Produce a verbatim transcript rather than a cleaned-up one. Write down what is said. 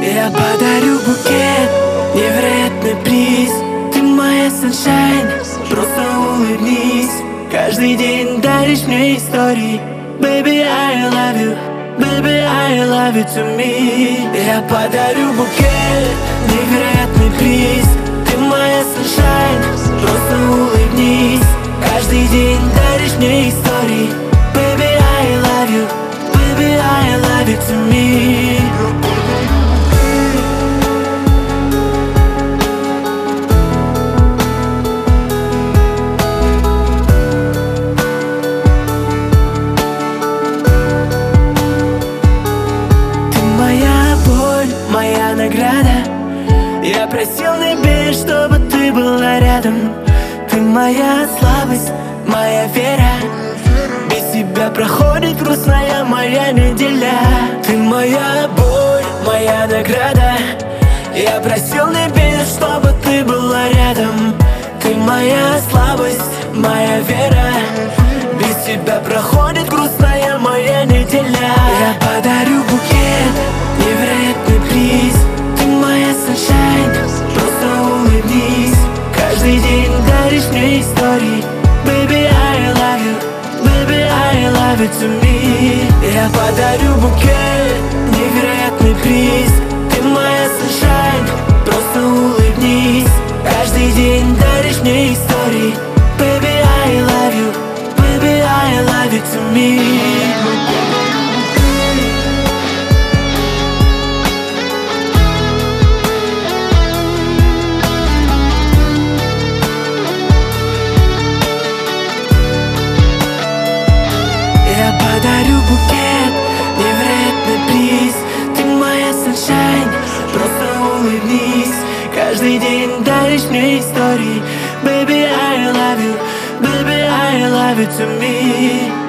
Я подарю букет, невероятный приз. Ты моя sunshine, просто улыбнись. Каждый день даришь мне истории. Baby, I love you, baby, I love you to me. Я подарю букет, невероятный приз. Ты моя sunshine, просто улыбнись. Каждый день даришь мне истории. Baby, I love you, baby, I love you to me. Моя награда. Я просил небес, чтобы ты была рядом. Ты моя слабость, моя вера. Без тебя проходит грустная моя неделя. Ты моя боль, моя награда. Я просил небес, чтобы ты была рядом. Ты моя слабость, моя вера. Без тебя проходит грустная моя неделя. Я подарю букет, невероятный приз. Ты моя sunshine, просто улыбнись. Каждый день даришь мне истории. Baby, I love you, baby, I love you to me. Я подарю букет, невероятный приз. Ты моя sunshine, просто улыбнись. Каждый день даришь мне истории. Baby, I love you, baby, I love you to me. Я подарю букет, невероятный приз. Ты моя sunshine, просто улыбнись. Каждый день даришь мне истории. Baby, I love you, baby, I love you to me.